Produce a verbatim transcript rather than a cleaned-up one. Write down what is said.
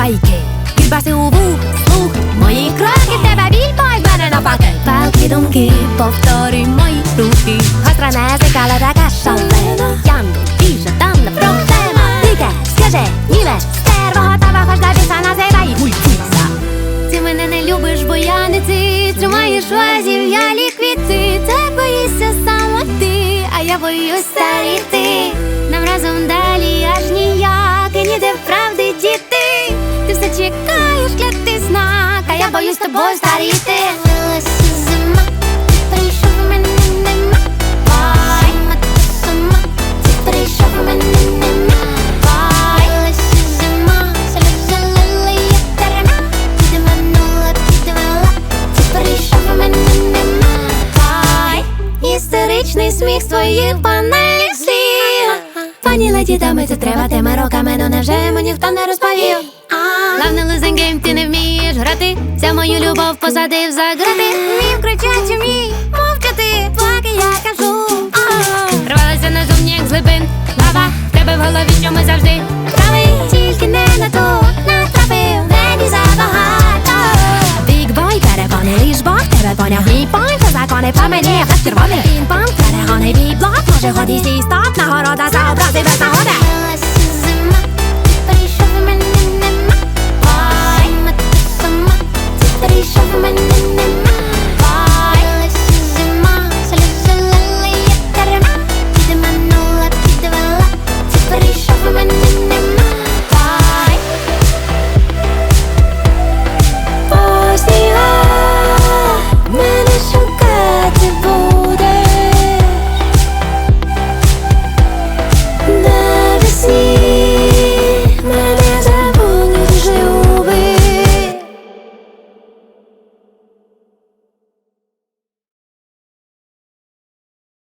байки. Кільбаси у вух, слух, мої кроки, в тебе біль, бой, в мене навпаки. Палки думки, повторюй мої рухи. Гостра музика, але така шалена. Янки, більше там не проблема. Дике, скажи, німе, стерво, готова, хоч до біса, називай мультіса. Ти мене не любиш, бо я не ти. Тримаєш вазів, я ліквіти. Ти боїшся саме ти, а я боюсь старіти. Нам разом далі аж ніяк, і ніде правди діти. Ти все чекаєш, клятий знак, а я боюсь тобою старіти. Вилася зима, ти прийшов, мене нема. Вай, мати сама, ти прийшов, мене нема. Вай, вилася зима, сльози лили, як терена. Підманула, підвела, ти прийшов, мене нема. Вай, істеричний сміх з твоїх банальних слів. Пані леді, дами, це треба тими роками, ну невже мені ніхто не розповів? Главне losing game, ти не вмієш грати. Ця мою любов посадив за грати. Вмів кричати, вмій мовчати, поки я кажу. Рвалася назовні, як з глибин лава. В тебе в голові, що ми завжди прави. Тільки не на то натрапив, мені забагато. Big boy, перепони, лиш Бог тебе поняв. Мій пойнт, це закони по мені, як червоний пінг-понг. Перегони, бій-блок, може ході сій стоп. Нагорода за образи без нагоди.